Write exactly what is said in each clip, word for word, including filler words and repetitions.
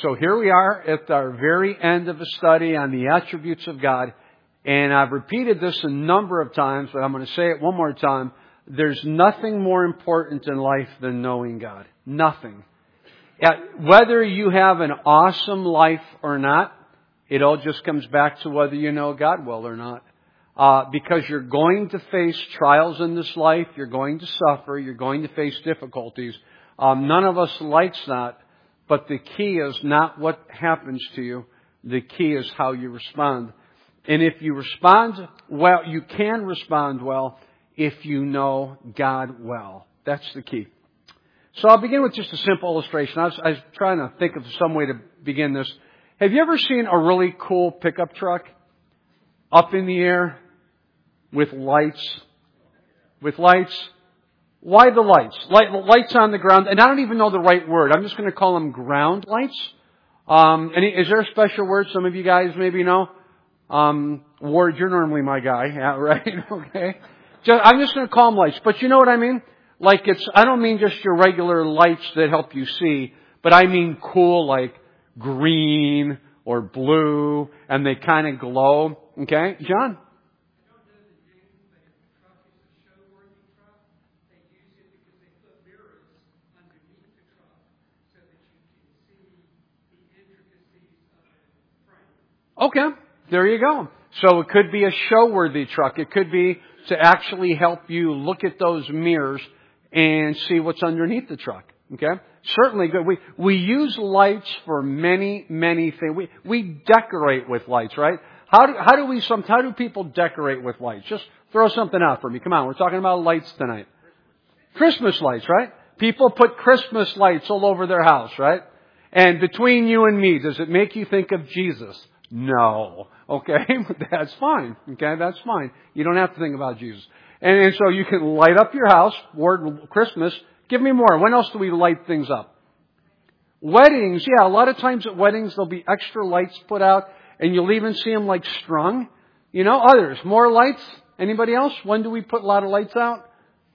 So here we are at our very end of the study on the attributes of God. And I've repeated this a number of times, but I'm going to say it one more time. There's nothing more important in life than knowing God. Nothing. Whether you have an awesome life or not, it all just comes back to whether you know God well or not. Uh, because you're going to face trials in this life, you're going to suffer, you're going to face difficulties. Um, none of us likes that, but the key is not what happens to you. The key is how you respond. And if you respond well, you can respond well if you know God well. That's the key. So I'll begin with just a simple illustration. I was, I was trying to think of some way to begin this. Have you ever seen a really cool pickup truck up in the air with lights? With lights? Why the lights? Light, lights on the ground. And I don't even know the right word. I'm just going to call them ground lights. Um, any, is there a special word some of you guys maybe know? Um, Ward, you're normally my guy. Yeah, right? Okay. Just, I'm just going to call them lights. But you know what I mean? Like it's, I don't mean just your regular lights that help you see, but I mean cool like green or blue and they kind of glow. Okay? John? Okay, there you go. So it could be a show-worthy truck. It could be to actually help you look at those mirrors and see what's underneath the truck. Okay? Certainly good. We, we use lights for many, many things. We, we decorate with lights, right? How do, how do we, some, how do people decorate with lights? Just throw something out for me. Come on, we're talking about lights tonight. Christmas lights, right? People put Christmas lights all over their house, right? And between you and me, does it make you think of Jesus? No. Okay? That's fine. Okay? That's fine. You don't have to think about Jesus. And, and so you can light up your house, word Christmas. Give me more. When else do we light things up? Weddings. Yeah, a lot of times at weddings there'll be extra lights put out and you'll even see them like strung. You know, others. More lights? Anybody else? When do we put a lot of lights out?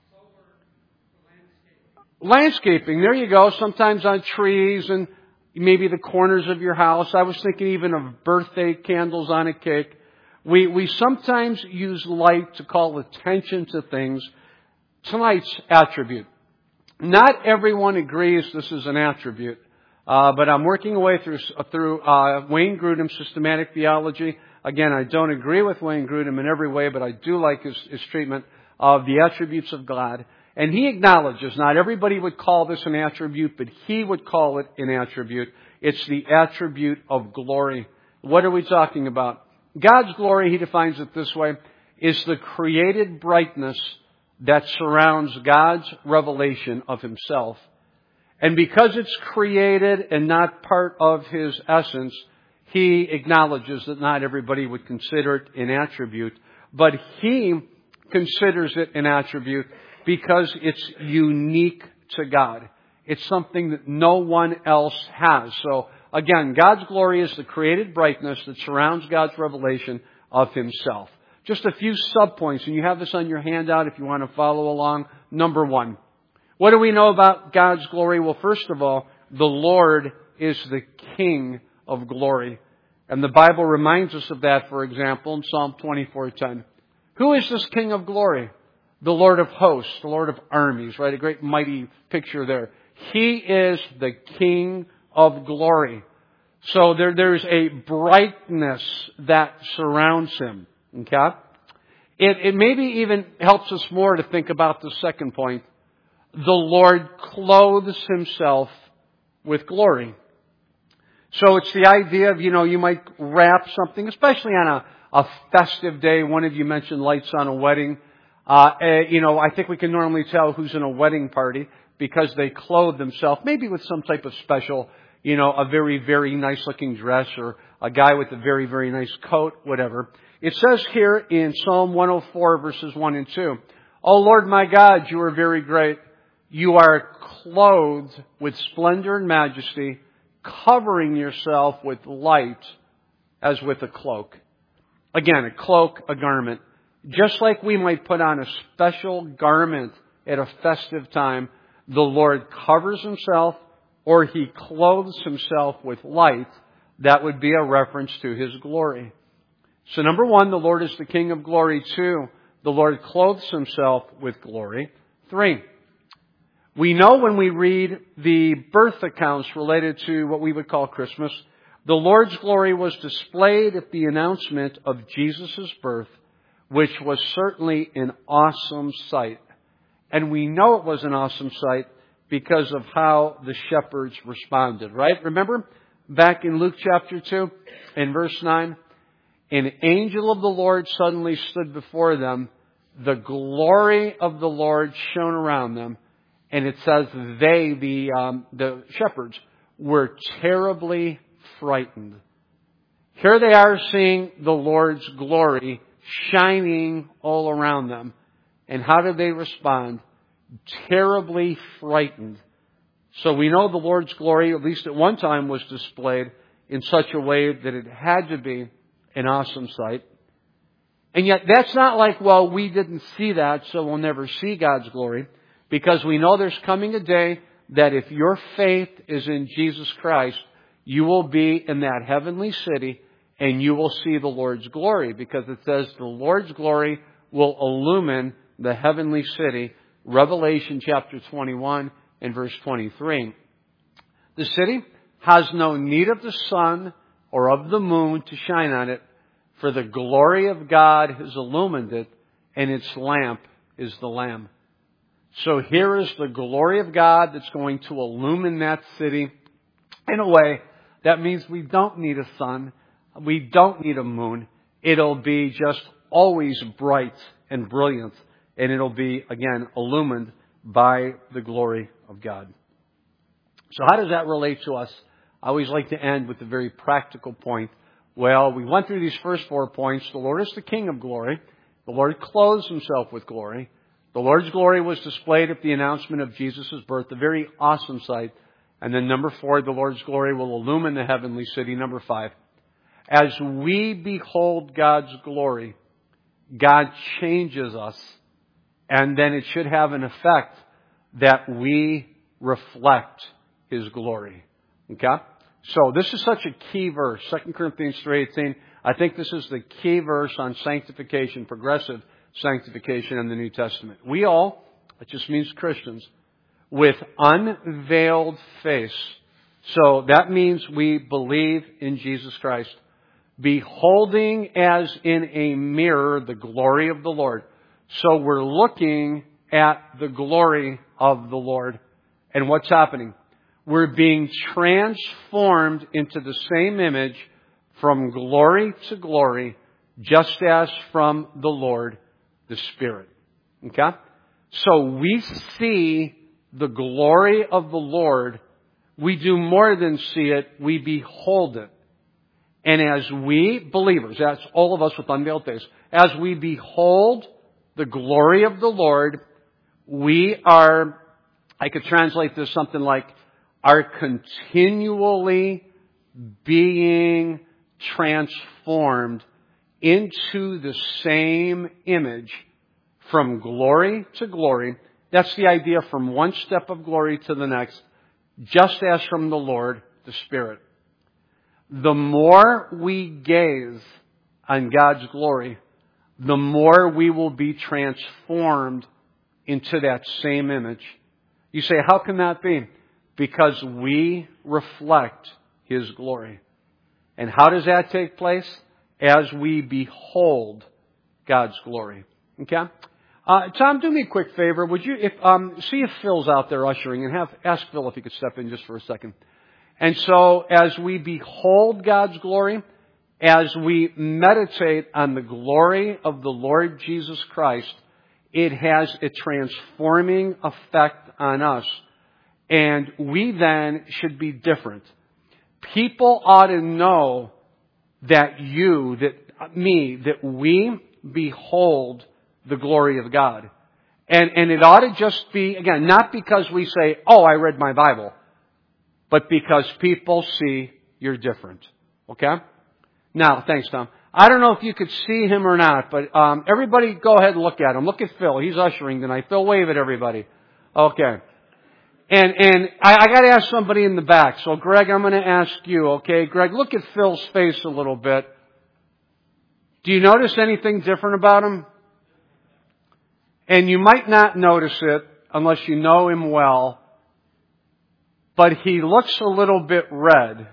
Landscaping. There you go. Sometimes on trees and maybe the corners of your house. I was thinking even of birthday candles on a cake. We, we sometimes use light to call attention to things. Tonight's attribute. Not everyone agrees this is an attribute. Uh, but I'm working away through, through, uh, Wayne Grudem's systematic theology. Again, I don't agree with Wayne Grudem in every way, but I do like his, his treatment of the attributes of God. And he acknowledges not everybody would call this an attribute, but he would call it an attribute. It's the attribute of glory. What are we talking about? God's glory, he defines it this way, is the created brightness that surrounds God's revelation of himself. And because it's created and not part of his essence, he acknowledges that not everybody would consider it an attribute, but he considers it an attribute because it's unique to God. It's something that no one else has. So, again, God's glory is the created brightness that surrounds God's revelation of himself. Just a few subpoints, and you have this on your handout if you want to follow along. Number one, what do we know about God's glory? Well, first of all, the Lord is the King of glory. And the Bible reminds us of that, for example, in Psalm twenty-four ten. Who is this King of glory? The Lord of hosts, the Lord of armies, right? A great mighty picture there. He is the King of glory. So there, there's a brightness that surrounds him. Okay? It, it maybe even helps us more to think about the second point. The Lord clothes himself with glory. So it's the idea of, you know, you might wrap something, especially on a, a festive day. One of you mentioned lights on a wedding. Uh, uh, you know, I think we can normally tell who's in a wedding party because they clothe themselves, maybe with some type of special, you know, a very, very nice looking dress or a guy with a very, very nice coat, whatever. It says here in Psalm one oh four verses one and two, "O Lord my God, you are very great. You are clothed with splendor and majesty, covering yourself with light as with a cloak." Again, a cloak, a garment. Just like we might put on a special garment at a festive time, the Lord covers himself or He clothes Himself with light, that would be a reference to His glory. So number one, the Lord is the King of glory. Two, the Lord clothes Himself with glory. Three, we know when we read the birth accounts related to what we would call Christmas, the Lord's glory was displayed at the announcement of Jesus' birth, which was certainly an awesome sight. And we know it was an awesome sight because of how the shepherds responded, right? Remember back in Luke chapter two, in verse nine, an angel of the Lord suddenly stood before them. The glory of the Lord shone around them. And it says they, the, um, the shepherds, were terribly frightened. Here they are seeing the Lord's glory shining all around them. And how did they respond? Terribly frightened. So we know the Lord's glory, at least at one time, was displayed in such a way that it had to be an awesome sight. And yet that's not like, well, we didn't see that, so we'll never see God's glory. Because we know there's coming a day that if your faith is in Jesus Christ, you will be in that heavenly city and you will see the Lord's glory. Because it says the Lord's glory will illumine the heavenly city. Revelation chapter twenty-one and verse twenty-three. The city has no need of the sun or of the moon to shine on it, for the glory of God has illumined it, and its lamp is the Lamb. So here is the glory of God that's going to illumine that city. In a way, that means we don't need a sun. We don't need a moon. It'll be just always bright and brilliant. And it'll be, again, illumined by the glory of God. So how does that relate to us? I always like to end with a very practical point. Well, we went through these first four points. The Lord is the King of glory. The Lord clothes Himself with glory. The Lord's glory was displayed at the announcement of Jesus' birth, a very awesome sight. And then number four, the Lord's glory will illumine the heavenly city. Number five, as we behold God's glory, God changes us. And then it should have an effect that we reflect His glory. Okay? So this is such a key verse, Second Corinthians three eighteen. I think this is the key verse on sanctification, progressive sanctification in the New Testament. We all, it just means Christians, with unveiled face. So that means we believe in Jesus Christ. Beholding as in a mirror the glory of the Lord. So we're looking at the glory of the Lord. And what's happening? We're being transformed into the same image from glory to glory, just as from the Lord, the Spirit. Okay? So we see the glory of the Lord. We do more than see it. We behold it. And as we, believers, that's all of us with unveiled face, as we behold the glory of the Lord, we are, I could translate this something like, are continually being transformed into the same image from glory to glory. That's the idea, from one step of glory to the next, just as from the Lord, the Spirit. The more we gaze on God's glory, the more we will be transformed into that same image. You say, how can that be? Because we reflect His glory. And how does that take place? As we behold God's glory. Okay? Uh, Tom, do me a quick favor. Would you, if, um, see if Phil's out there ushering, and have, ask Phil if he could step in just for a second. And so, as we behold God's glory, as we meditate on the glory of the Lord Jesus Christ, it has a transforming effect on us. And we then should be different. People ought to know that you, that me, that we behold the glory of God. And, and it ought to just be, again, not because we say, oh, I read my Bible, but because people see you're different. Okay? Now, thanks, Tom. I don't know if you could see him or not, but um, everybody go ahead and look at him. Look at Phil. He's ushering tonight. Phil, wave at everybody. Okay. And, and I, I gotta ask somebody in the back. So Greg, I'm gonna ask you, okay? Greg, look at Phil's face a little bit. Do you notice anything different about him? And you might not notice it unless you know him well, but he looks a little bit red.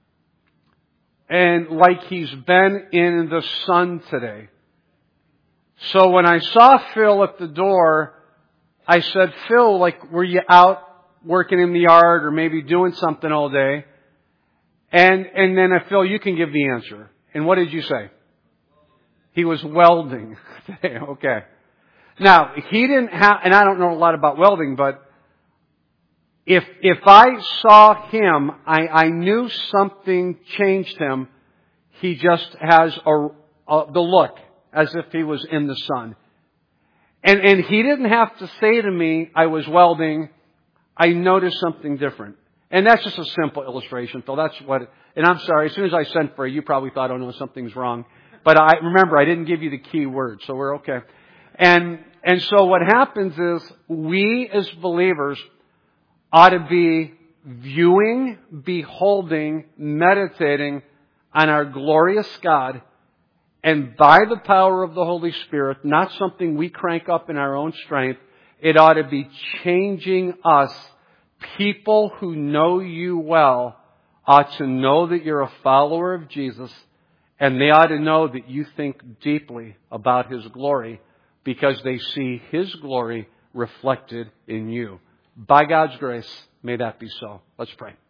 And like he's been in the sun today. So when I saw Phil at the door, I said, Phil, like, were you out working in the yard or maybe doing something all day? And, and then I, Phil, you can give the answer. And what did you say? He was welding. Okay. Now, he didn't have, and I don't know a lot about welding, but if, if I saw him, I, I knew something changed him. He just has a, a, the look as if he was in the sun. And, and he didn't have to say to me, I was welding. I noticed something different. And that's just a simple illustration, Phil. That's what, and I'm sorry, as soon as I sent for you, you probably thought, oh no, something's wrong. But I, remember, I didn't give you the key word, so we're okay. And, and so what happens is, we as believers ought to be viewing, beholding, meditating on our glorious God, and by the power of the Holy Spirit, not something we crank up in our own strength, it ought to be changing us. People who know you well ought to know that you're a follower of Jesus, and they ought to know that you think deeply about His glory because they see His glory reflected in you. By God's grace, may that be so. Let's pray.